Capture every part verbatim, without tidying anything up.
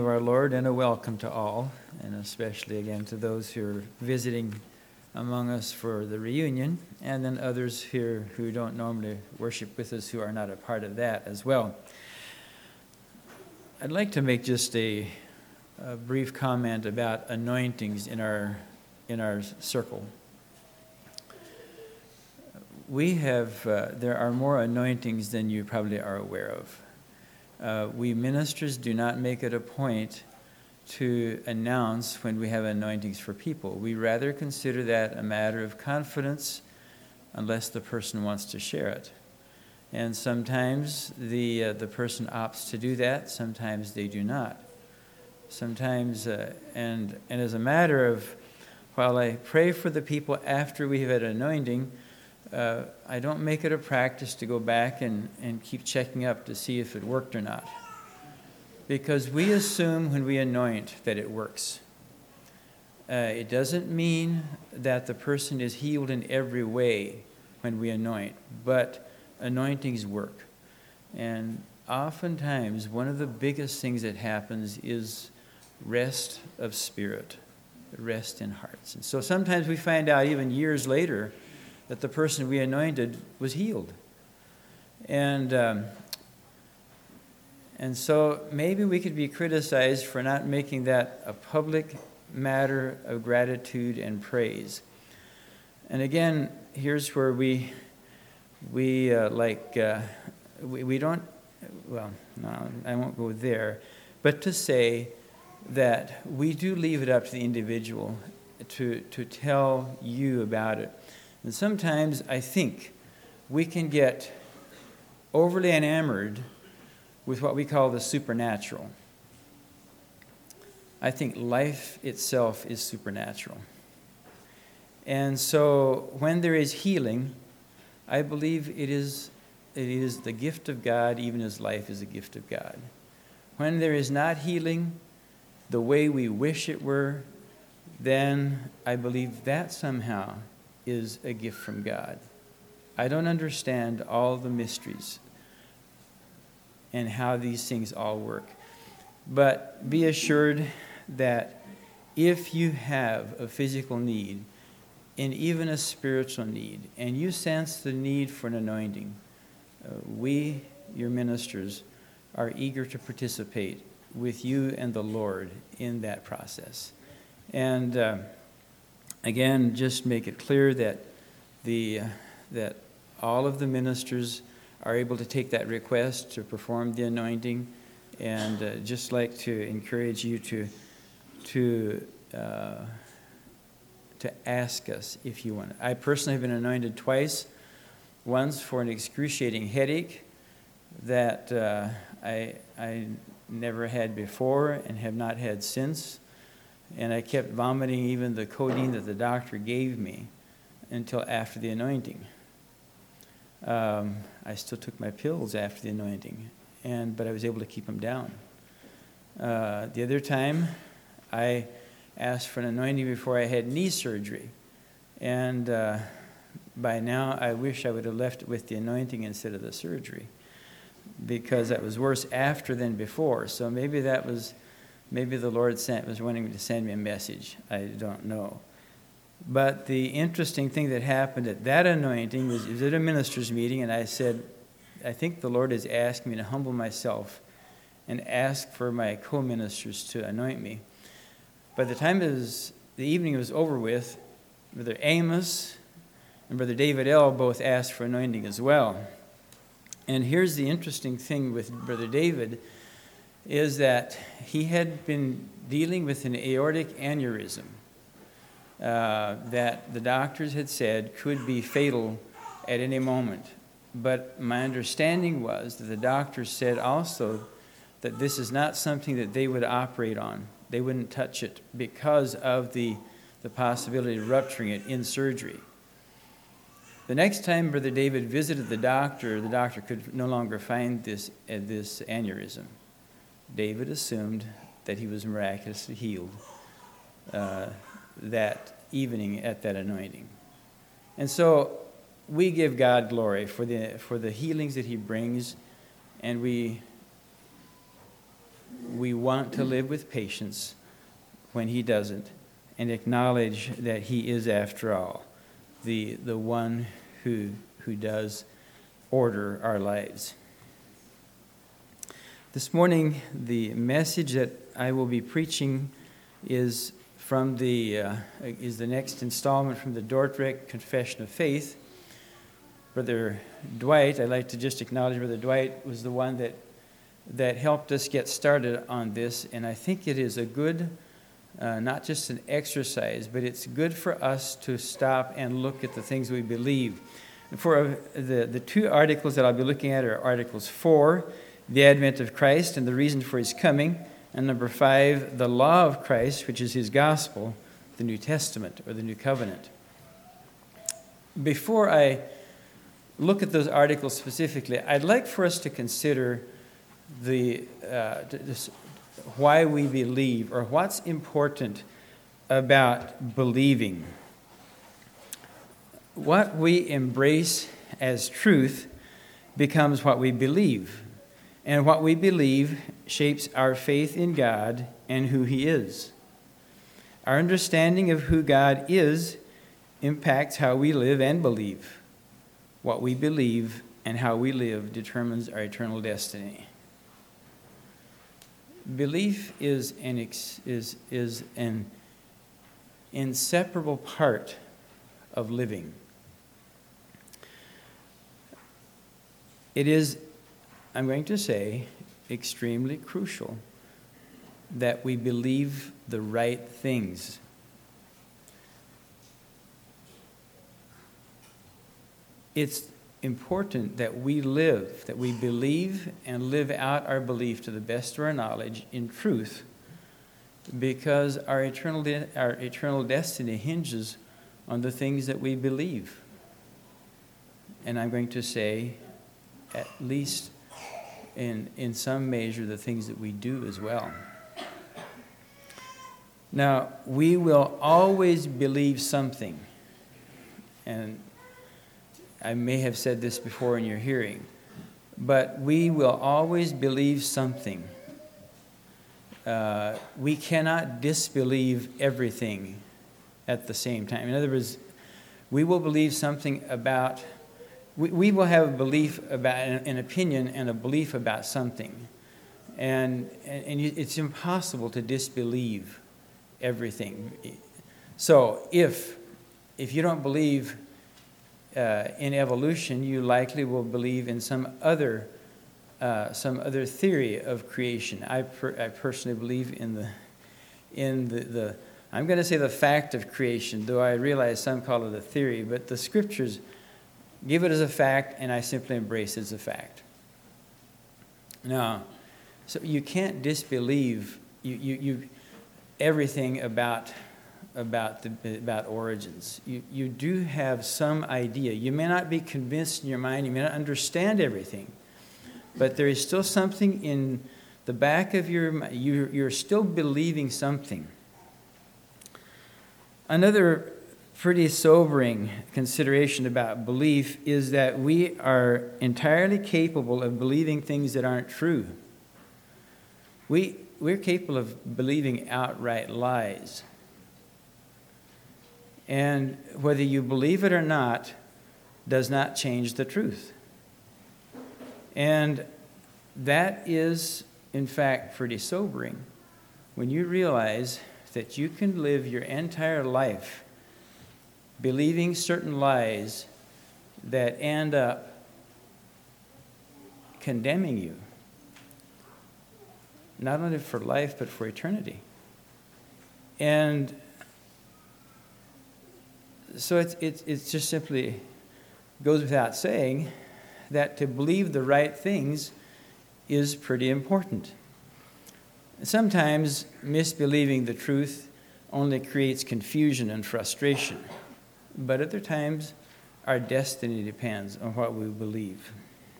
Of our Lord, and a welcome to all, and especially again to those who are visiting among us for the reunion, and then others here who don't normally worship with us who are not a part of that as well. I'd like to make just a, a brief comment about anointings in our in our circle. We have uh, there are more anointings than you probably are aware of. Uh, we ministers do not make it a point to announce when we have anointings for people. We rather consider that a matter of confidence unless the person wants to share it. And sometimes the uh, the person opts to do that, sometimes they do not. Sometimes, uh, and, and as a matter of, while I pray for the people after we have had anointing, Uh, I don't make it a practice to go back and, and keep checking up to see if it worked or not. Because we assume when we anoint that it works. Uh, it doesn't mean that the person is healed in every way when we anoint, but anointings work. And oftentimes, one of the biggest things that happens is rest of spirit, rest in hearts. And so sometimes we find out even years later that the person we anointed was healed. And um, and so maybe we could be criticized for not making that a public matter of gratitude and praise. And again, here's where we we uh, like uh, we, we don't well no I won't go there, but to say that we do leave it up to the individual to to tell you about it. And sometimes I think we can get overly enamored with what we call the supernatural. I think life itself is supernatural. And so when there is healing, I believe it is it is the gift of God, even as life is a gift of God. When there is not healing the way we wish it were, then I believe that somehow is a gift from God. I don't understand all the mysteries and how these things all work. But be assured that if you have a physical need and even a spiritual need, and you sense the need for an anointing, uh, we, your ministers, are eager to participate with you and the Lord in that process. And uh, Again, just make it clear that the uh, that all of the ministers are able to take that request to perform the anointing, and uh, just like to encourage you to to uh, to ask us if you want. I personally have been anointed twice. Once for an excruciating headache that uh, I I never had before and have not had since. And I kept vomiting even the codeine that the doctor gave me until after the anointing. Um, I still took my pills after the anointing, and but I was able to keep them down. Uh, the other time, I asked for an anointing before I had knee surgery. And uh, by now, I wish I would have left it with the anointing instead of the surgery, because that was worse after than before. So maybe that was... Maybe the Lord sent, was wanting me to send me a message. I don't know. But the interesting thing that happened at that anointing was, it was at a minister's meeting, and I said, I think the Lord is asking me to humble myself and ask for my co-ministers to anoint me. By the time it was, the evening was over with, Brother Amos and Brother David L. both asked for anointing as well. And here's the interesting thing with Brother David, is that he had been dealing with an aortic aneurysm uh, that the doctors had said could be fatal at any moment. But my understanding was that the doctors said also that this is not something that they would operate on. They wouldn't touch it because of the, the possibility of rupturing it in surgery. The next time Brother David visited the doctor, the doctor could no longer find this, uh, this aneurysm. David assumed that he was miraculously healed uh, that evening at that anointing. And so we give God glory for the for the healings that he brings, and we we want to live with patience when he doesn't, and acknowledge that he is, after all, the, the one who, who does order our lives. This morning, the message that I will be preaching is from the uh, is the next installment from the Dordrecht Confession of Faith. Brother Dwight, I'd like to just acknowledge Brother Dwight was the one that that helped us get started on this, and I think it is a good, uh, not just an exercise, but it's good for us to stop and look at the things we believe. And for uh, the, the two articles that I'll be looking at are Articles four, the advent of Christ and the reason for his coming, and number five, the law of Christ, which is his gospel, the New Testament or the New Covenant. Before I look at those articles specifically, I'd like for us to consider the uh, this, why we believe, or what's important about believing. What we embrace as truth becomes what we believe, and what we believe shapes our faith in God and who he is. Our understanding of who God is impacts how we live and believe. What we believe and how we live determines our eternal destiny. Belief is an ex, is is an inseparable part of living. It is, I'm going to say, extremely crucial that we believe the right things. It's important that we live, that we believe and live out our belief to the best of our knowledge in truth, because our eternal de- our eternal destiny hinges on the things that we believe. And I'm going to say, at least in in some measure, the things that we do as well. Now, we will always believe something, and I may have said this before in your hearing, but we will always believe something. Uh, we cannot disbelieve everything at the same time. In other words, we will believe something about, we, we will have a belief about, an, an opinion and a belief about something. And, and, and it's impossible to disbelieve everything. So if, if you don't believe Uh, in evolution, you likely will believe in some other uh, some other theory of creation. I per, I personally believe in the in the, the I'm going to say the fact of creation, though I realize some call it a theory, but the scriptures give it as a fact, and I simply embrace it as a fact. Now, so you can't disbelieve you you, you everything about. about the about origins. You you do have some idea. You may not be convinced in your mind, you may not understand everything, but there is still something in the back of your mind. You, you're still believing something. Another pretty sobering consideration about belief is that we are entirely capable of believing things that aren't true. We, we're capable of believing outright lies. And whether you believe it or not does not change the truth. And that is, in fact, pretty sobering when you realize that you can live your entire life believing certain lies that end up condemning you, not only for life but for eternity. And so it's, it's, it's just simply goes without saying that to believe the right things is pretty important. Sometimes misbelieving the truth only creates confusion and frustration, but other times our destiny depends on what we believe.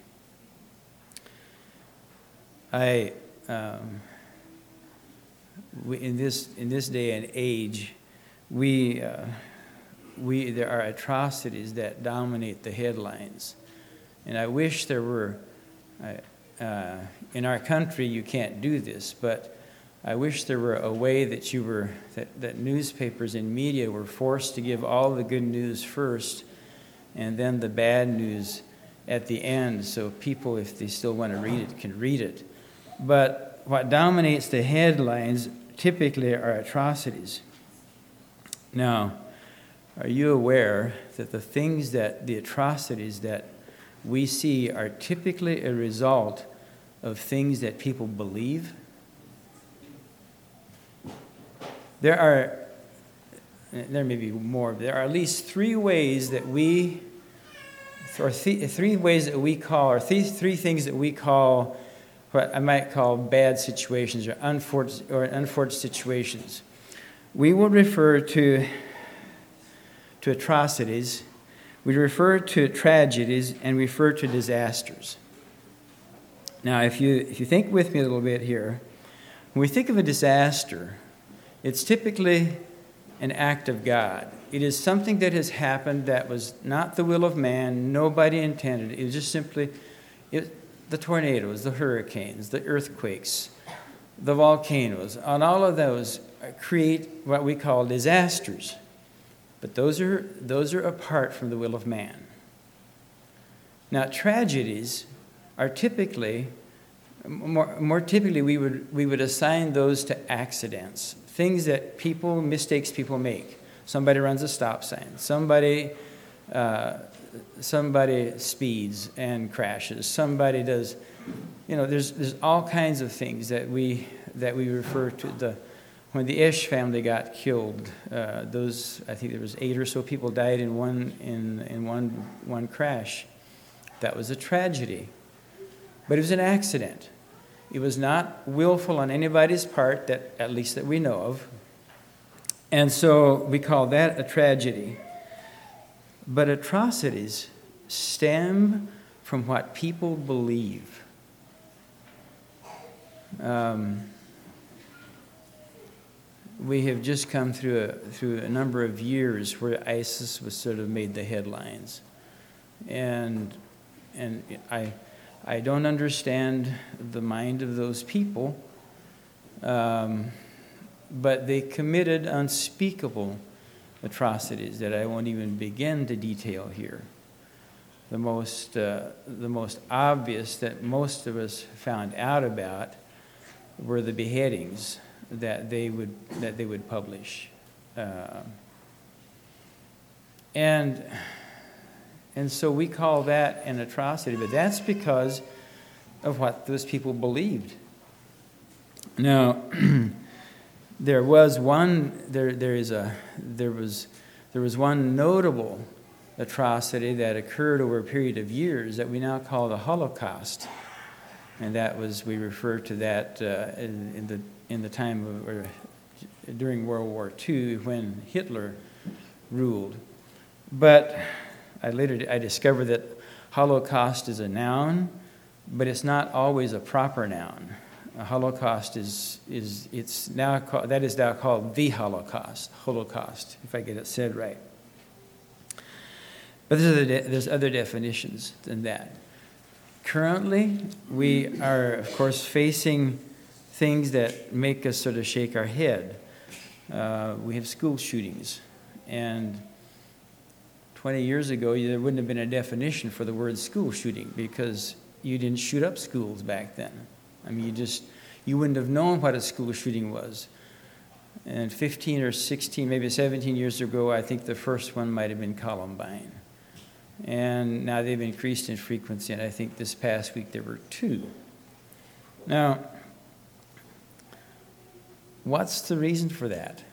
I, um, we, in this in this day and age, we. Uh, We, there are atrocities that dominate the headlines. And I wish there were, I, uh, in our country you can't do this, but I wish there were a way that you were that, that newspapers and media were forced to give all the good news first and then the bad news at the end, so people, if they still want to read it, can read it. But what dominates the headlines typically are atrocities. Now, are you aware that the things that, the atrocities that we see are typically a result of things that people believe? There are, there may be more, but there are at least three ways that we, or th- three ways that we call, or th- three things that we call what I might call bad situations or unfortunate, or unfortunate situations. We will refer to, to atrocities, we refer to tragedies, and refer to disasters. Now, if you if you think with me a little bit here, when we think of a disaster, it's typically an act of God. It is something that has happened that was not the will of man, nobody intended. It was just simply it, the tornadoes, the hurricanes, the earthquakes, the volcanoes, and all of those create what we call disasters. But those are those are apart from the will of man. Now, tragedies are typically, more, more typically, we would we would assign those to accidents, things that people, mistakes people make. Somebody runs a stop sign. Somebody, uh, somebody speeds and crashes. Somebody does, you know. There's there's all kinds of things that we that we refer to. The when the Ish family got killed, uh, those I think there was eight or so people died in one in in one one crash. That was a tragedy, but it was an accident. It was not willful on anybody's part, that at least that we know of. And so we call that a tragedy. But atrocities stem from what people believe. Um, we have just come through a, through a number of years where ISIS was sort of made the headlines. And and I I don't understand the mind of those people, um, but they committed unspeakable atrocities that I won't even begin to detail here. The most, uh, the most obvious that most of us found out about were the beheadings that they would that they would publish, uh, and. And so we call that an atrocity, but that's because of what those people believed. Now, there was one there there is a there was there was one notable atrocity that occurred over a period of years that we now call the Holocaust, and that was we refer to that uh, in, in the in the time of or during World War Two when Hitler ruled, but. I later I discovered that Holocaust is a noun, but it's not always a proper noun. A Holocaust is is it's now called, that is now called the Holocaust. Holocaust, if I get it said right. But there's other, de- there's other definitions than that. Currently, we are of course facing things that make us sort of shake our head. Uh, we have school shootings, and twenty years ago, there wouldn't have been a definition for the word school shooting because you didn't shoot up schools back then. I mean, you just, you wouldn't have known what a school shooting was. And fifteen or sixteen, maybe seventeen years ago, I think the first one might have been Columbine. And now they've increased in frequency, and I think this past week there were two. Now, what's the reason for that?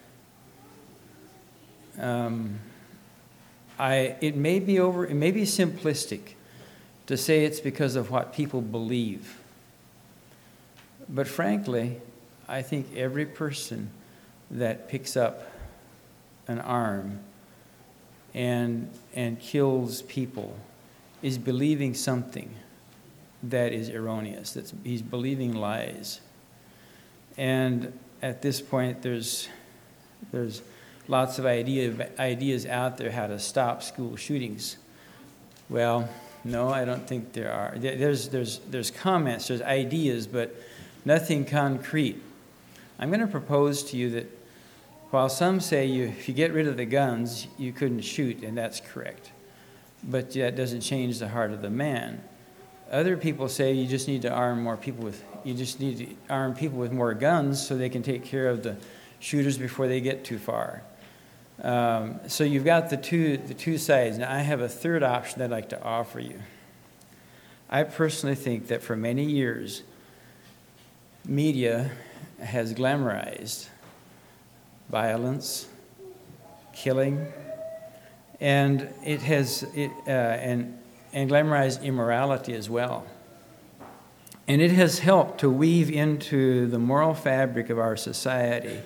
Um... I, it may be over. It may be simplistic to say it's because of what people believe. But frankly, I think every person that picks up an arm and and kills people is believing something that is erroneous. That's he's believing lies. And at this point, there's there's. lots of idea, ideas out there how to stop school shootings. Well, no, I don't think there are. There's, there's, there's comments, there's ideas, but nothing concrete. I'm going to propose to you that while some say you, if you get rid of the guns, you couldn't shoot, and that's correct. But that doesn't change the heart of the man. Other people say you just need to arm more people with, you just need to arm people with more guns so they can take care of the shooters before they get too far. Um, so you've got the two, the two sides. Now I have a third option that I'd like to offer you. I personally think that for many years, media has glamorized violence, killing, and it has it uh, and and glamorized immorality as well. And it has helped to weave into the moral fabric of our society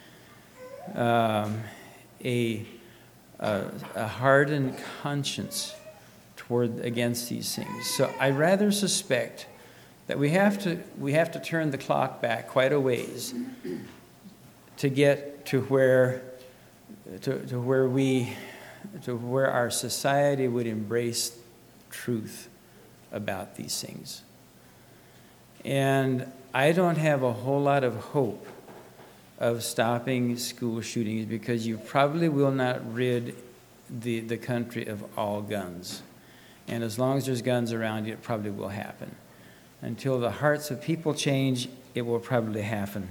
um, a, a a hardened conscience toward against these things. So I rather suspect that we have to we have to turn the clock back quite a ways to get to where to, to where we to where our society would embrace truth about these things. And I don't have a whole lot of hope of stopping school shootings because you probably will not rid the, the country of all guns. And as long as there's guns around, it probably will happen. Until the hearts of people change, it will probably happen.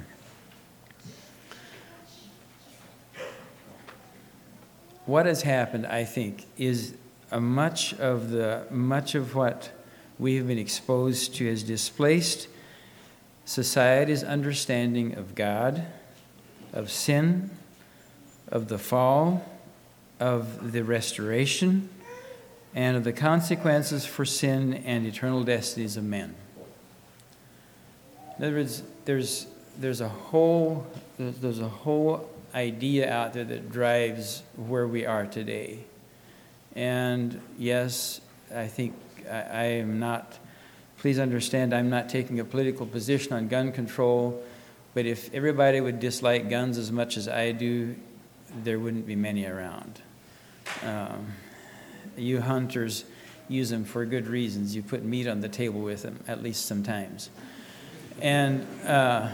What has happened, I think, is a much of the much of what we have been exposed to has displaced society's understanding of God, of sin, of the fall, of the restoration, and of the consequences for sin and eternal destinies of men. In other words, there's there's a whole there's a whole idea out there that drives where we are today. And yes, I think I, I am not, please understand, I'm not taking a political position on gun control, but if everybody would dislike guns as much as I do, there wouldn't be many around. Um, you hunters use them for good reasons. You put meat on the table with them, at least sometimes. And uh,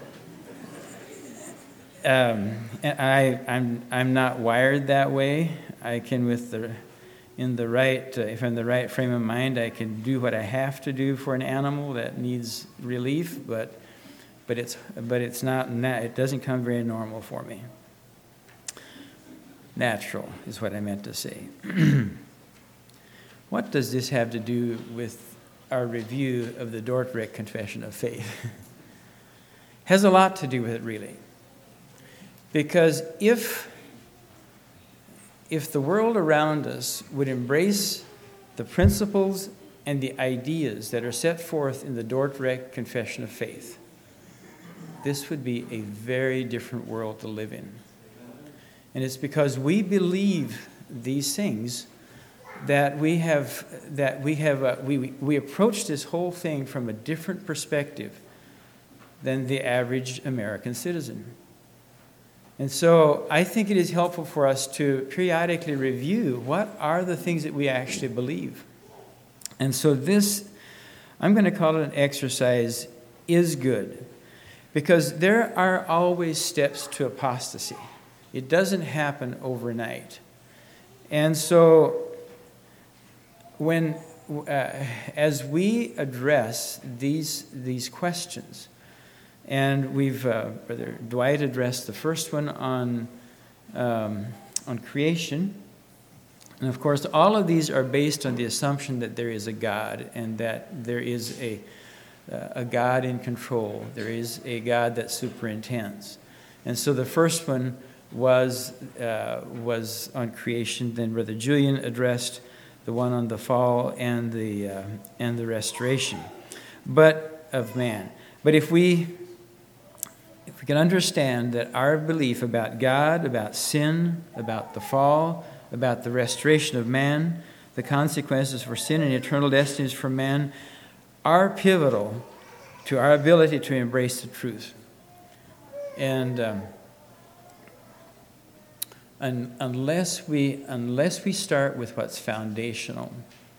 um, I, I'm I'm not wired that way. I can, with the in the right, uh, if I'm in the right frame of mind, I can do what I have to do for an animal that needs relief. But but it's but it's not it doesn't come very normal for me. Natural is what I meant to say. What does this have to do with our review of the Dordrecht Confession of Faith? Has a lot to do with it, really. Because if, if the world around us would embrace the principles and the ideas that are set forth in the Dordrecht Confession of Faith, this would be a very different world to live in. And it's because we believe these things that we have that we have uh, we we approach this whole thing from a different perspective than the average American citizen. And so I think it is helpful for us to periodically review what are the things that we actually believe. And so this, I'm going to call it an exercise, is good. Because there are always steps to apostasy. It doesn't happen overnight. And so when, uh, as we address these, these questions, and we've, uh, Brother Dwight addressed the first one on, um, on creation. And of course, all of these are based on the assumption that there is a God and that there is a, uh, a God in control. There is a God that superintends. And so the first one was, uh, was on creation. Then Brother Julian addressed the one on the fall and the, uh, and the restoration but of man. But if we... If we can understand that our belief about God, about sin, about the fall, about the restoration of man, the consequences for sin and eternal destinies for man, are pivotal to our ability to embrace the truth. And um, un- unless we unless we start with what's foundational,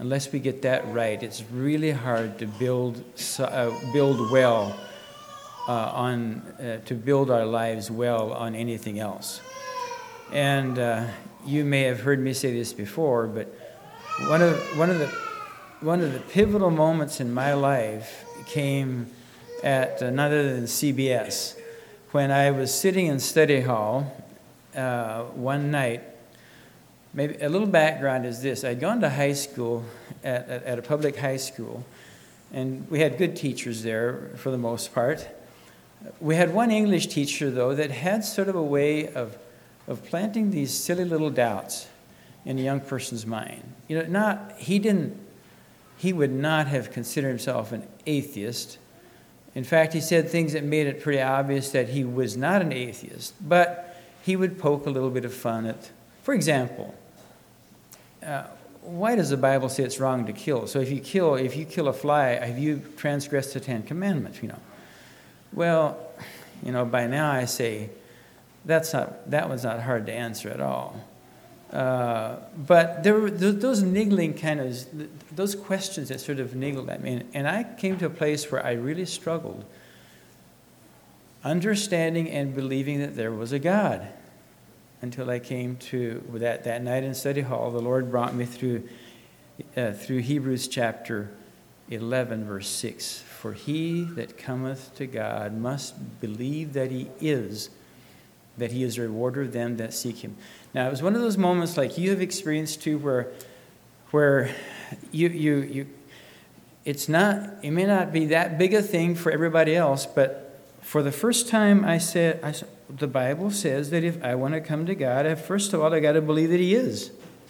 unless we get that right, it's really hard to build uh, build well uh, on uh, to build our lives well on anything else. And uh, you may have heard me say this before, but one of one of the one of the pivotal moments in my life came at uh, none other than C B S, when I was sitting in study hall uh, one night. Maybe a little background is this: I'd gone to high school at, at, at a public high school, and we had good teachers there for the most part. We had one English teacher, though, that had sort of a way of of planting these silly little doubts in a young person's mind. You know, not he didn't he would not have considered himself an atheist. In fact, he said things that made it pretty obvious that he was not an atheist, but he would poke a little bit of fun at, for example, uh, why does the Bible say it's wrong to kill? So if you kill, if you kill a fly, have you transgressed the Ten Commandments? You know, well, you know, by now I say that's not that one's not hard to answer at all. Uh, but there were those niggling kind of those questions that sort of niggled at me, and I came to a place where I really struggled understanding and believing that there was a God. Until I came to that, that night in study hall, the Lord brought me through uh, through Hebrews chapter eleven, verse six. For he that cometh to God must believe that he is, that he is a rewarder of them that seek him. Now, it was one of those moments like you have experienced too, where where you you you it's not it may not be that big a thing for everybody else, but for the first time I said I said, the Bible says that if I want to come to God, I, first of all, I got to believe that he is.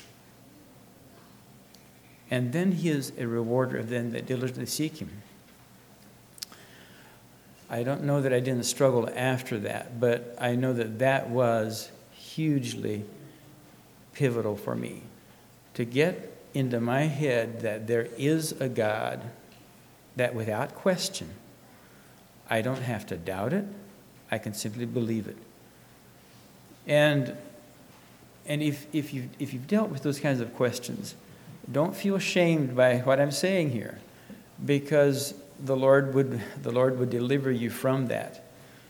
And then he is a rewarder of them that diligently seek him. I don't know that I didn't struggle after that, but I know that that was hugely pivotal for me. To get into my head that there is a God, that without question, I don't have to doubt it. I can simply believe it. And and if if you if you've dealt with those kinds of questions, don't feel shamed by what I'm saying here, because the Lord would the Lord would deliver you from that.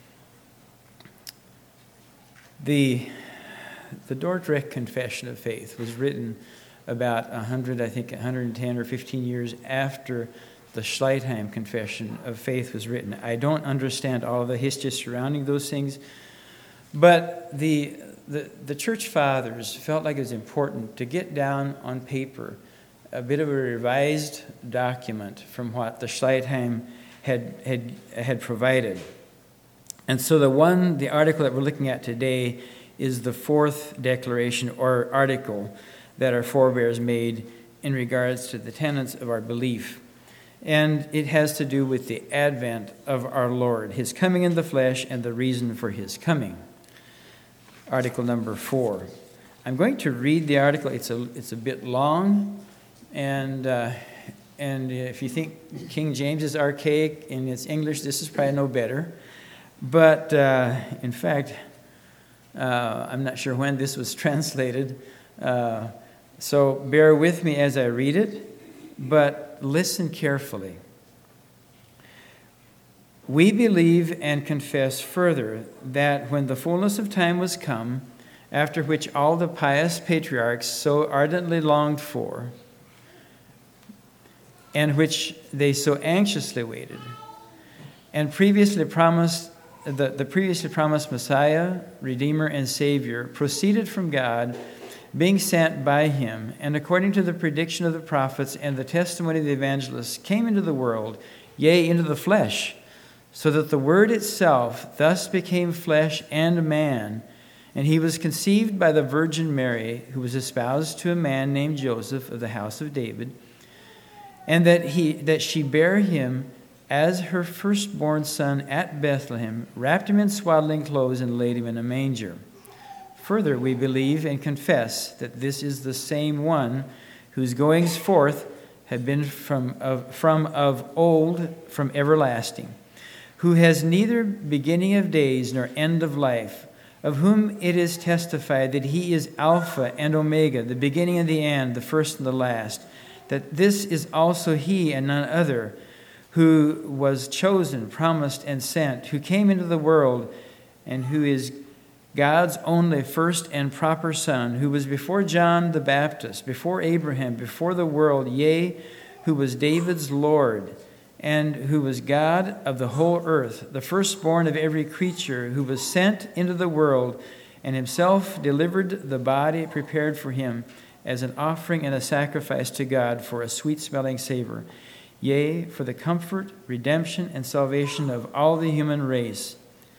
The the Dordrecht Confession of Faith was written about a hundred, I think, one hundred ten or fifteen years after the Schleitheim Confession of Faith was written. I don't understand all of the history surrounding those things, but the, the the church fathers felt like it was important to get down on paper a bit of a revised document from what the Schleitheim had had had provided. And so the one, the article that we're looking at today is the fourth declaration or article that our forebears made in regards to the tenets of our belief. And it has to do with the advent of our Lord, his coming in the flesh, and the reason for his coming. Article number four. I'm going to read the article. It's a it's a bit long, and uh, and if you think King James is archaic in its English, this is probably no better. But uh, in fact, uh, I'm not sure when this was translated, uh, so bear with me as I read it. But listen carefully. We believe and confess further that when the fullness of time was come, after which all the pious patriarchs so ardently longed for, and which they so anxiously waited, and previously promised, the, the previously promised Messiah, Redeemer, and Savior proceeded from God, being sent by him, and according to the prediction of the prophets and the testimony of the evangelists, came into the world, yea, into the flesh, so that the Word itself thus became flesh and man, and he was conceived by the Virgin Mary, who was espoused to a man named Joseph of the house of David, and that he that she bare him as her firstborn son at Bethlehem, wrapped him in swaddling clothes, and laid him in a manger. Further, we believe and confess that this is the same one whose goings forth have been from of, from of old, from everlasting, who has neither beginning of days nor end of life, of whom it is testified that he is Alpha and Omega, the beginning and the end, the first and the last, that this is also he and none other, who was chosen, promised, and sent, who came into the world, and who is God's only first and proper Son, who was before John the Baptist, before Abraham, before the world, yea, who was David's Lord, and who was God of the whole earth, the firstborn of every creature, who was sent into the world, and himself delivered the body prepared for him as an offering and a sacrifice to God for a sweet-smelling savor, yea, for the comfort, redemption, and salvation of all the human race.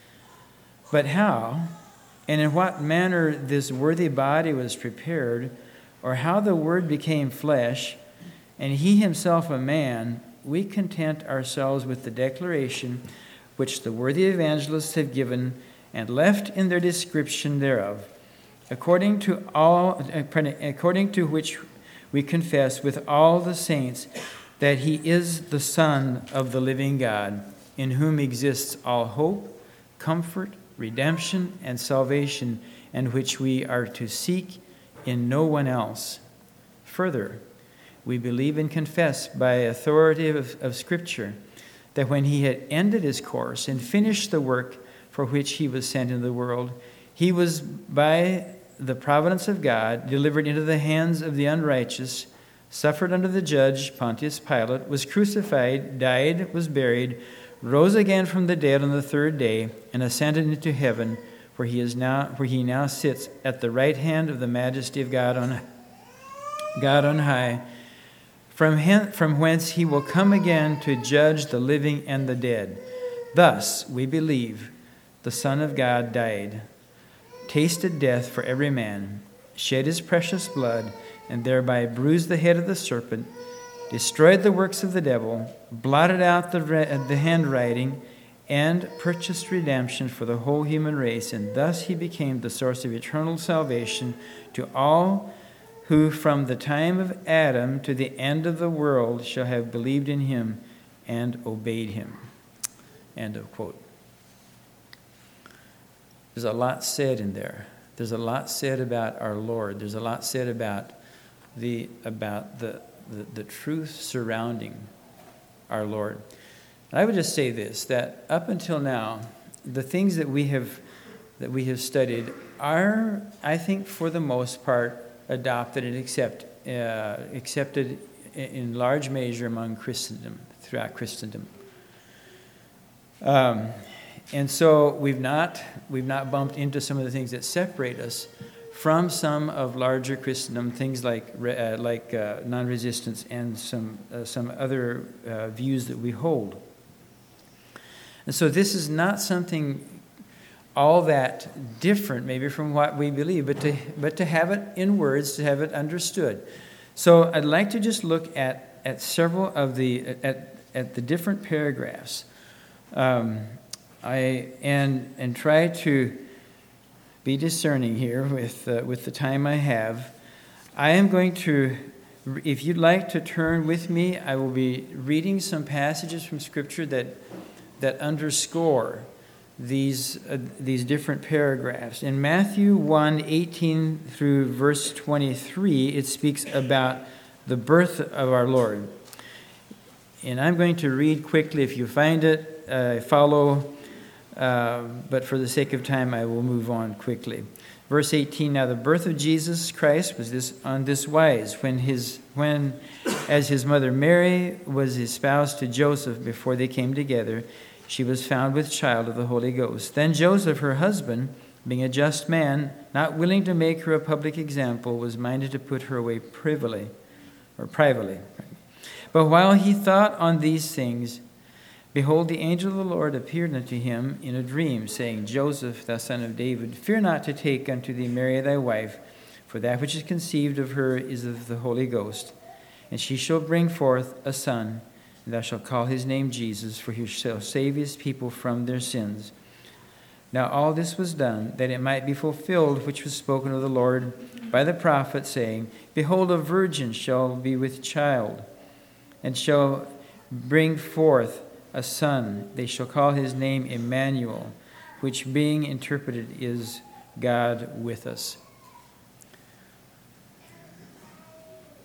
But how and in what manner this worthy body was prepared, or how the Word became flesh, and he himself a man, we content ourselves with the declaration which the worthy evangelists have given and left in their description thereof, according to all, according to which we confess with all the saints that he is the Son of the living God, in whom exists all hope, comfort, redemption, and salvation, and which we are to seek in no one else. Further, we believe and confess by authority of, of Scripture that when he had ended his course and finished the work for which he was sent into the world, he was by the providence of God delivered into the hands of the unrighteous, suffered under the judge Pontius Pilate, was crucified, died, was buried, rose again from the dead on the third day, and ascended into heaven, where he is now where he now sits at the right hand of the majesty of God on God on high, from hen, from whence he will come again to judge the living and the dead. Thus we believe the Son of God died, tasted death for every man, shed his precious blood, and thereby bruised the head of the serpent, destroyed the works of the devil, blotted out the, the handwriting, and purchased redemption for the whole human race. And thus he became the source of eternal salvation to all who from the time of Adam to the end of the world shall have believed in him and obeyed him. End of quote. There's a lot said in there. There's a lot said about our Lord. There's a lot said about the about the the, the truth surrounding our Lord. And I would just say this, that up until now, the things that we have that we have studied are, I think, for the most part, adopted and accept, uh, accepted in large measure among Christendom, throughout Christendom. Um, and so we've not we've not bumped into some of the things that separate us from some of larger Christendom, things like uh, like uh, non-resistance and some uh, some other uh, views that we hold. And so this is not something all that different, maybe, from what we believe, but to but to have it in words, to have it understood. So I'd like to just look at at several of the at at the different paragraphs, um, I and and try to be discerning here with uh, with the time I have. I am going to, if you'd like to turn with me, I will be reading some passages from Scripture that that underscore these uh, these different paragraphs. In Matthew one, eighteen through verse twenty-three, it speaks about the birth of our Lord. And I'm going to read quickly. If you find it, uh, follow. Uh, but for the sake of time, I will move on quickly. Verse eighteen, now the birth of Jesus Christ was this on this wise, when his when as his mother Mary was espoused to Joseph before they came together, she was found with child of the Holy Ghost. Then Joseph, her husband, being a just man, not willing to make her a public example, was minded to put her away privily, or privately. But while he thought on these things, behold, the angel of the Lord appeared unto him in a dream, saying, Joseph, thou son of David, fear not to take unto thee Mary thy wife, for that which is conceived of her is of the Holy Ghost. And she shall bring forth a son, and thou shalt call his name Jesus, for he shall save his people from their sins. Now all this was done, that it might be fulfilled which was spoken of the Lord by the prophet, saying, behold, a virgin shall be with child, and shall bring forth a son. They shall call his name Emmanuel, which being interpreted is God with us.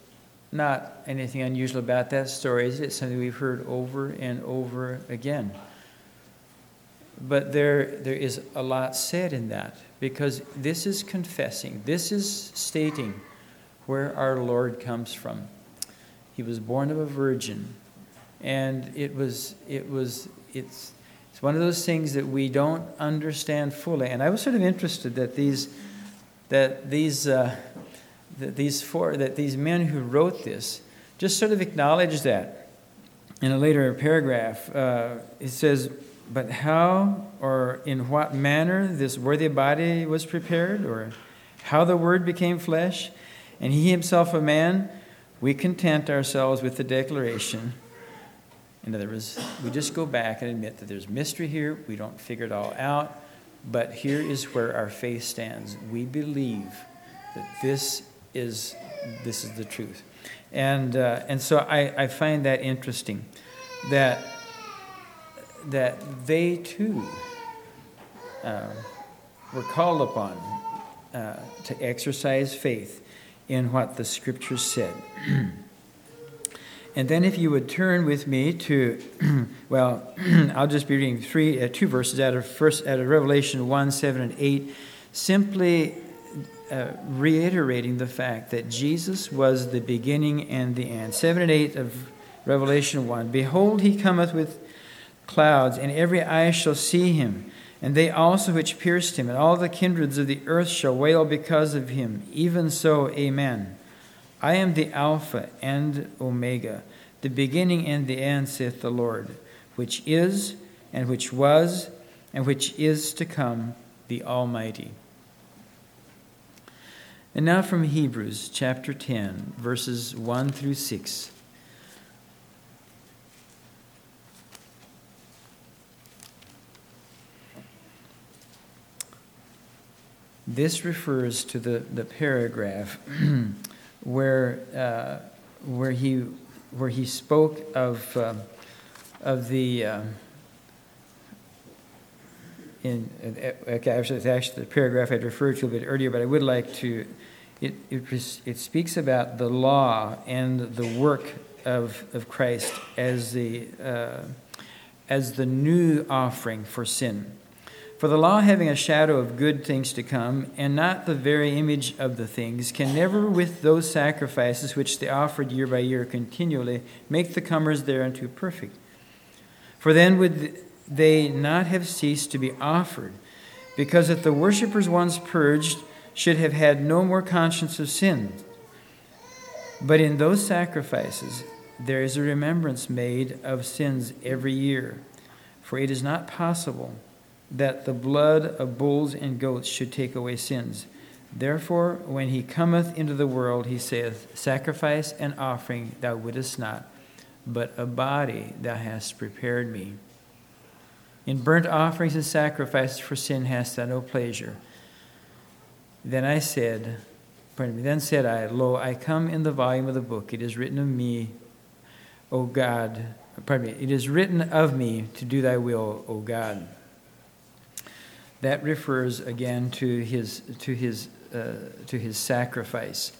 not anything unusual about that story, is it? It's something we've heard over and over again. But there, there is a lot said in that, because this is confessing, this is stating where our Lord comes from. He was born of a virgin, and it was, it was, it's, it's one of those things that we don't understand fully. And I was sort of interested that these, that these, uh, that these four, that these men who wrote this just sort of acknowledged that. In a later paragraph, uh, it says, "But how or in what manner this worthy body was prepared, or how the Word became flesh, and he himself a man, we content ourselves with the declaration." In other words, we just go back and admit that there's mystery here. We don't figure it all out. But here is where our faith stands. We believe that this is this is the truth. And uh, and so I, I find that interesting, that that they too uh, were called upon uh, to exercise faith in what the Scriptures said. And then if you would turn with me to, well, I'll just be reading three, uh, two verses out of first out of Revelation one, seven, and eight, simply uh, reiterating the fact that Jesus was the beginning and the end. seven and eight of Revelation one, "Behold, he cometh with clouds, and every eye shall see him, and they also which pierced him, and all the kindreds of the earth shall wail because of him. Even so, amen. I am the Alpha and Omega, the beginning and the end, saith the Lord, which is, and which was, and which is to come, the Almighty." And now from Hebrews chapter ten, verses one through six. This refers to the, the paragraph where uh, where he where he spoke of uh, of the uh, in okay, actually it's actually the paragraph I'd referred to a bit earlier, but I would like to it it, it speaks about the law and the work of of Christ as the uh, as the new offering for sin. "For the law, having a shadow of good things to come, and not the very image of the things, can never with those sacrifices which they offered year by year continually make the comers thereunto perfect. For then would they not have ceased to be offered, because that the worshippers once purged should have had no more conscience of sin. But in those sacrifices there is a remembrance made of sins every year. For it is not possible that the blood of bulls and goats should take away sins. Therefore, when he cometh into the world, he saith, Sacrifice and offering thou wouldest not, but a body thou hast prepared me. In burnt offerings and sacrifices for sin hast thou no pleasure. Then I said, pardon me, then said I, Lo, I come in the volume of the book. It is written of me, O God, pardon me, it is written of me to do thy will, O God. That refers again to his to his uh, to his sacrifice.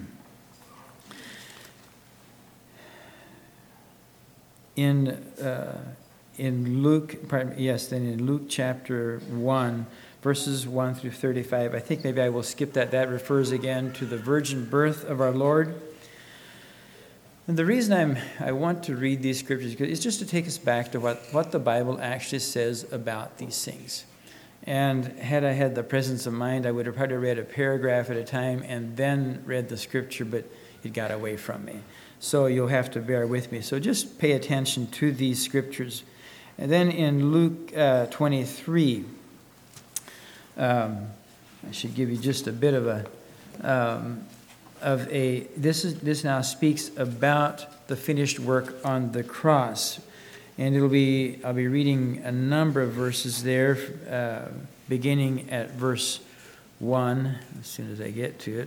in uh, in Luke, pardon me, yes, then in Luke chapter one, verses one through thirty-five. I think maybe I will skip that. That refers again to the virgin birth of our Lord. And the reason I'm I want to read these scriptures is just to take us back to what, what the Bible actually says about these things. And had I had the presence of mind, I would have probably read a paragraph at a time and then read the scripture, but it got away from me. So you'll have to bear with me. So just pay attention to these scriptures. And then in Luke uh, twenty-three, um, I should give you just a bit of a um, of a. This is this now speaks about the finished work on the cross. And it'll be, I'll be reading a number of verses there, uh, beginning at verse one, as soon as I get to it.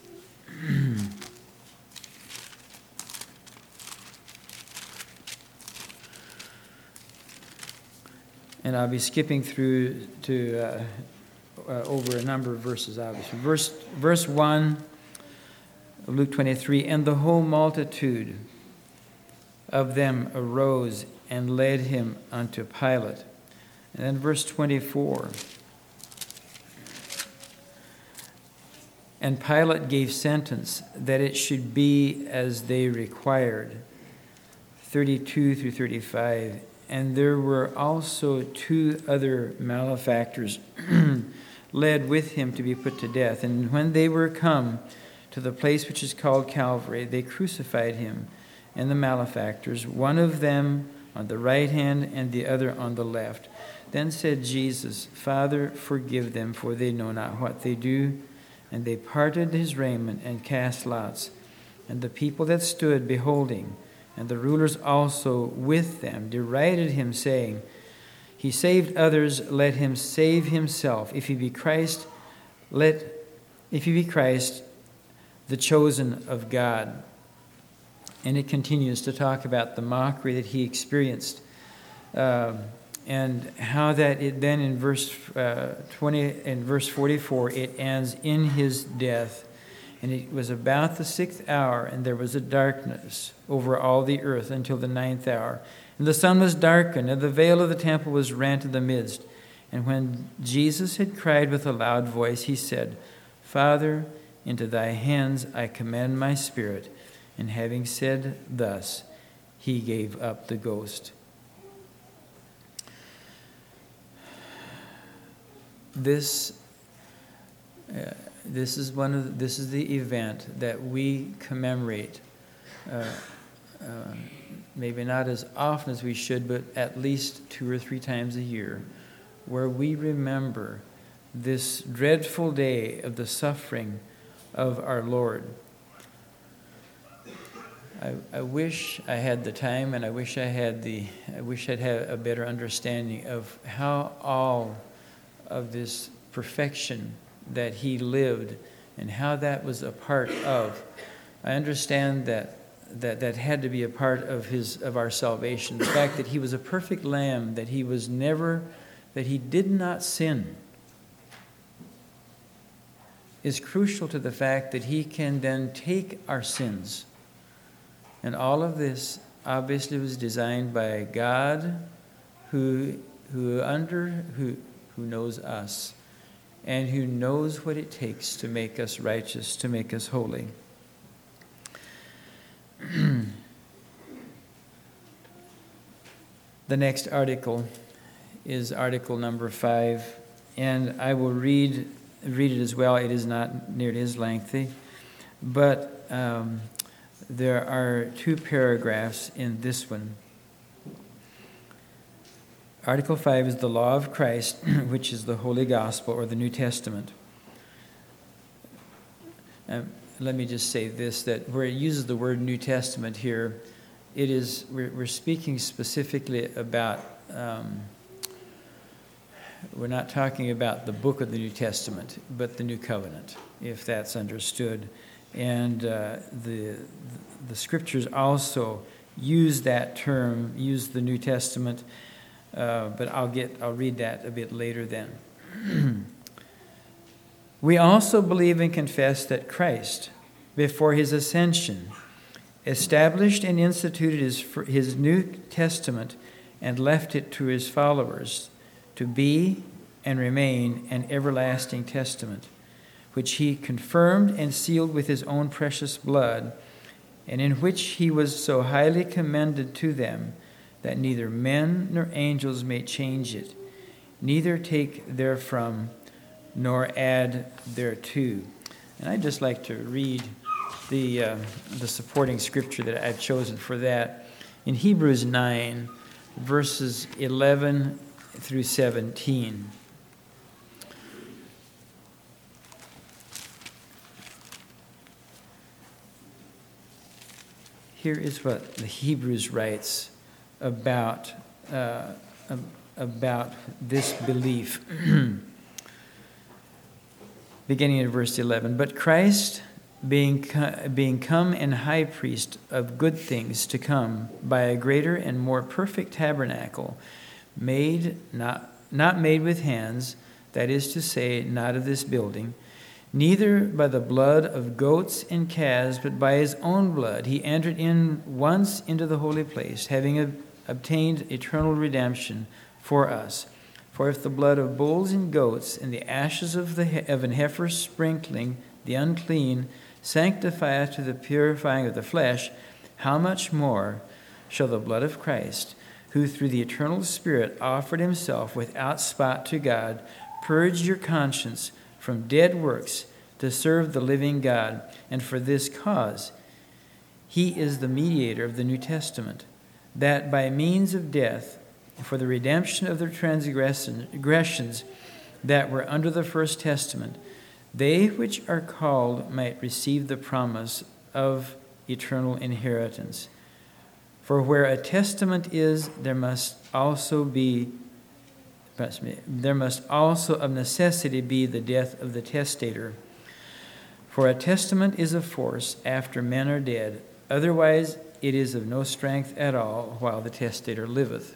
And I'll be skipping through to uh, uh, over a number of verses, obviously. Verse, verse one, Luke twenty-three, and the whole multitude of them arose and led him unto Pilate. And then verse twenty-four. And Pilate gave sentence that it should be as they required. thirty-two through thirty-five. And there were also two other malefactors led with him to be put to death. And when they were come to the place which is called Calvary, they crucified him and the malefactors, one of them on the right hand and the other on the left. Then said Jesus, Father, forgive them, for they know not what they do. And they parted his raiment and cast lots. And the people that stood beholding, and the rulers also with them, derided him, saying, He saved others, let him save himself. If he be Christ, let if he be Christ, the chosen of God. And it continues to talk about the mockery that he experienced, uh, and how that it then in verse uh, twenty and verse forty-four it ends in his death. And it was about the sixth hour, and there was a darkness over all the earth until the ninth hour. And the sun was darkened, and the veil of the temple was rent in the midst. And when Jesus had cried with a loud voice, he said, Father, into thy hands I commend my spirit. And having said thus, he gave up the ghost. This, uh, this is one of the, this is the event that we commemorate. Uh, uh, maybe not as often as we should, but at least two or three times a year, where we remember this dreadful day of the suffering of our Lord. I, I wish I had the time, and I wish I had the, I wish I'd had a better understanding of how all of this perfection that he lived and how that was a part of. I understand that that that had to be a part of his of our salvation. The fact that he was a perfect lamb, that he was never, that he did not sin, is crucial to the fact that he can then take our sins. And all of this obviously was designed by God, who who under who who knows us, and who knows what it takes to make us righteous, to make us holy. The next article is article number five, and I will read read it as well. It is not nearly as lengthy, but um, there are two paragraphs in this one. Article five is the law of Christ, which is the Holy Gospel or the New Testament. Um, let me just say this, that where it uses the word New Testament here, it is we're, we're speaking specifically about, um, we're not talking about the book of the New Testament, but the New Covenant, if that's understood. And uh, the the Scriptures also use that term, use the New Testament. Uh, but I'll get I'll read that a bit later then. We also believe and confess that Christ, before his ascension, established and instituted his, his New Testament and left it to his followers to be and remain an everlasting testament, which he confirmed and sealed with his own precious blood, and in which he was so highly commended to them that neither men nor angels may change it, neither take therefrom nor add thereto. And I'd just like to read the uh, the supporting scripture that I've chosen for that. In Hebrews nine, verses eleven through seventeen. Here is what the Hebrews writes about uh, about this belief. Beginning in verse eleven. But Christ, being being come and high priest of good things to come, by a greater and more perfect tabernacle, made not not made with hands, that is to say, not of this building, Neither by the blood of goats and calves, but by his own blood he entered in once into the holy place, having ob- obtained eternal redemption for us. For if the blood of bulls and goats and the ashes of, the he- of an heifer sprinkling the unclean sanctifieth to the purifying of the flesh, how much more shall the blood of Christ, who through the eternal Spirit offered himself without spot to God, purge your conscience from dead works to serve the living God? And for this cause he is the mediator of the New Testament, that by means of death, for the redemption of their transgressions that were under the first testament, they which are called might receive the promise of eternal inheritance. For where a testament is, there must also be There must also of necessity be the death of the testator. For a testament is of force after men are dead, otherwise it is of no strength at all while the testator liveth.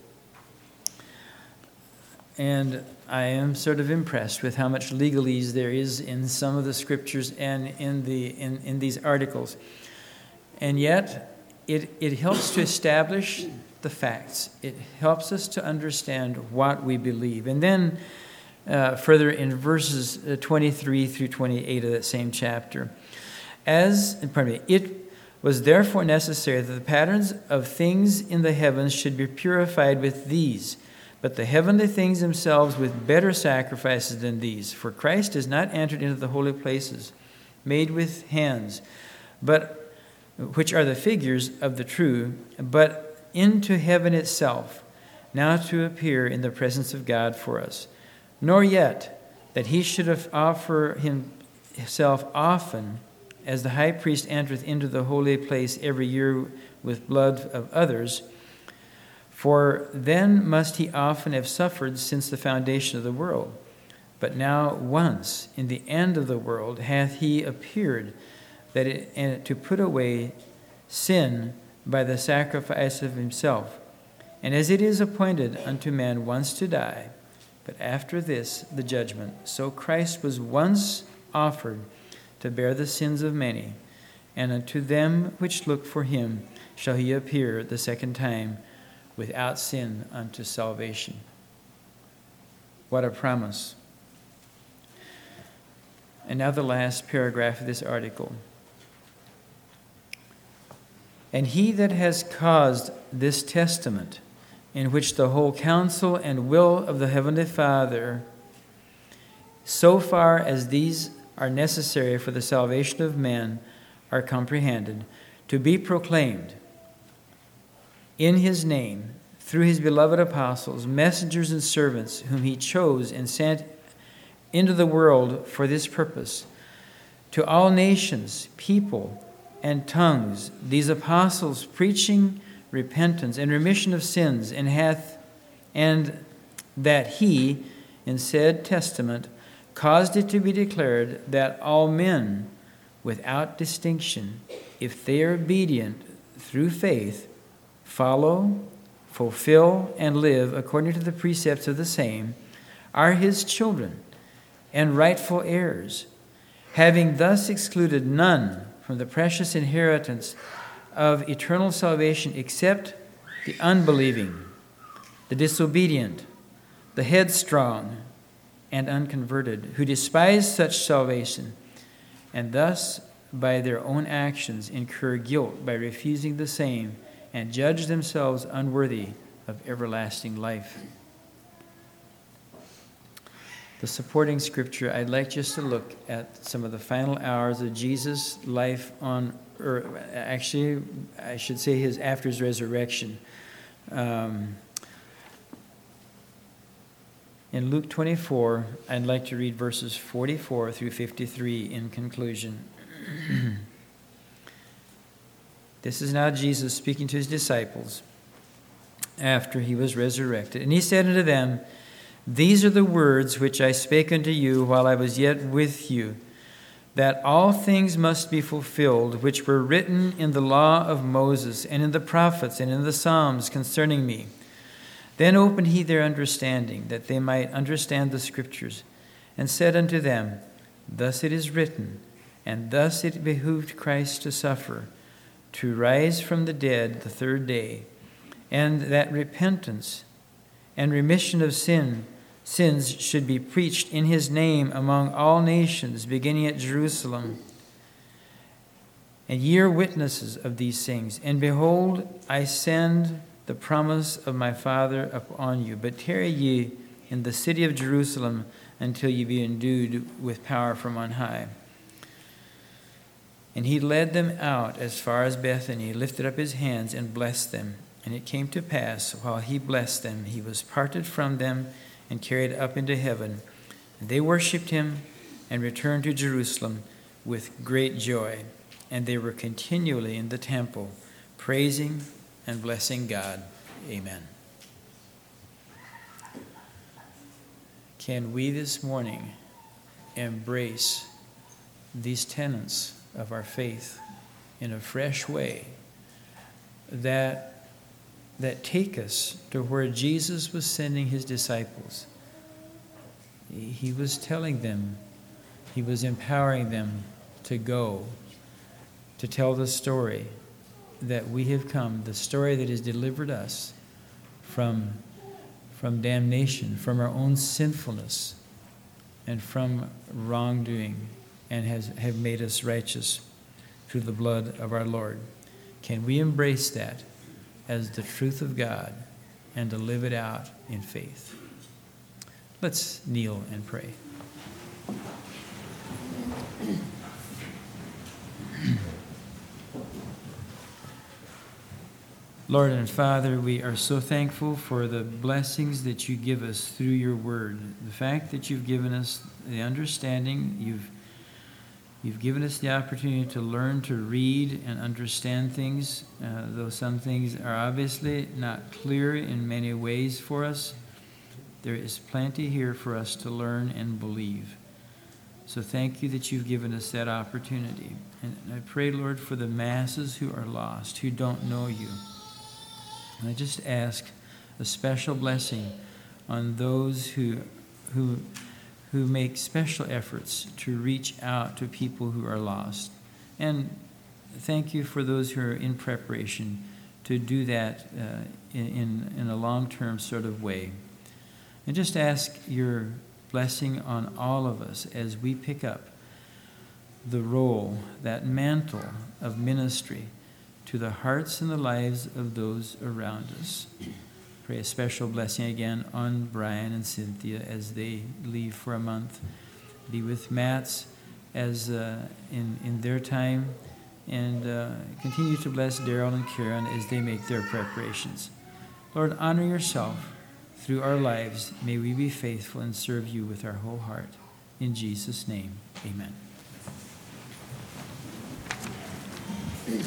And I am sort of impressed with how much legalese there is in some of the scriptures and in the in, in these articles. And yet it, it helps to establish the facts. It helps us to understand what we believe. And then uh, further in verses twenty-three through twenty-eight of that same chapter, as pardon me, it was therefore necessary that the patterns of things in the heavens should be purified with these, but the heavenly things themselves with better sacrifices than these. For Christ has not entered into the holy places made with hands, but which are the figures of the true, but into heaven itself, now to appear in the presence of God for us. Nor yet that he should offer himself often, as the high priest entereth into the holy place every year with blood of others, for then must he often have suffered since the foundation of the world. But now once, in the end of the world, hath he appeared, that it, and to put away sin by the sacrifice of himself. And as it is appointed unto man once to die, but after this the judgment, so Christ was once offered to bear the sins of many, and unto them which look for him shall he appear the second time without sin unto salvation. What a promise. And now the last paragraph of this article. And he that has caused this testament, in which the whole counsel and will of the Heavenly Father, so far as these are necessary for the salvation of men, are comprehended, to be proclaimed in his name, through his beloved apostles, messengers and servants, whom he chose and sent into the world for this purpose, to all nations, people, and tongues, these apostles preaching repentance and remission of sins, and hath and that he in said testament caused it to be declared that all men without distinction, if they are obedient through faith, follow, fulfill, and live according to the precepts of the same, are his children and rightful heirs, having thus excluded none from the precious inheritance of eternal salvation except the unbelieving, the disobedient, the headstrong, and unconverted, who despise such salvation, and thus by their own actions incur guilt by refusing the same, and judge themselves unworthy of everlasting life. The supporting scripture, I'd like just to look at some of the final hours of Jesus' life on earth. Actually, I should say his after his resurrection. Um, in Luke twenty-four, I'd like to read verses forty-four through fifty-three in conclusion. This is now Jesus speaking to his disciples after he was resurrected. And he said unto them, These are the words which I spake unto you while I was yet with you, that all things must be fulfilled which were written in the law of Moses and in the prophets and in the Psalms concerning me. Then opened he their understanding, that they might understand the scriptures, and said unto them, Thus it is written, and thus it behooved Christ to suffer, to rise from the dead the third day, and that repentance and remission of sin sins should be preached in his name among all nations, beginning at Jerusalem. And ye are witnesses of these things. And behold, I send the promise of my Father upon you. But tarry ye in the city of Jerusalem until ye be endued with power from on high. And he led them out as far as Bethany, lifted up his hands and blessed them. And it came to pass, while he blessed them, he was parted from them and carried up into heaven. And they worshipped him and returned to Jerusalem with great joy. And they were continually in the temple, praising and blessing God. Amen. Can we this morning embrace these tenets of our faith in a fresh way that, that take us to where Jesus was sending his disciples? He was telling them, he was empowering them to go, to tell the story that we have come, the story that has delivered us from, from damnation, from our own sinfulness, and from wrongdoing, and has have made us righteous through the blood of our Lord. Can we embrace that as the truth of God and to live it out in faith? Let's kneel and pray. Lord and Father, we are so thankful for the blessings that you give us through your word. The fact that you've given us the understanding, you've you've given us the opportunity to learn to read and understand things, uh, though some things are obviously not clear in many ways for us. There is plenty here for us to learn and believe. So thank you that you've given us that opportunity. And I pray, Lord, for the masses who are lost, who don't know you. And I just ask a special blessing on those who who who make special efforts to reach out to people who are lost. And thank you for those who are in preparation to do that uh, in, in a long-term sort of way. And just ask your blessing on all of us as we pick up the role, that mantle of ministry to the hearts and the lives of those around us. Pray a special blessing again on Brian and Cynthia as they leave for a month. Be with Matt's as uh, in, in their time, and uh, continue to bless Daryl and Karen as they make their preparations. Lord, honor yourself through our lives. May we be faithful and serve you with our whole heart. In Jesus' name, amen.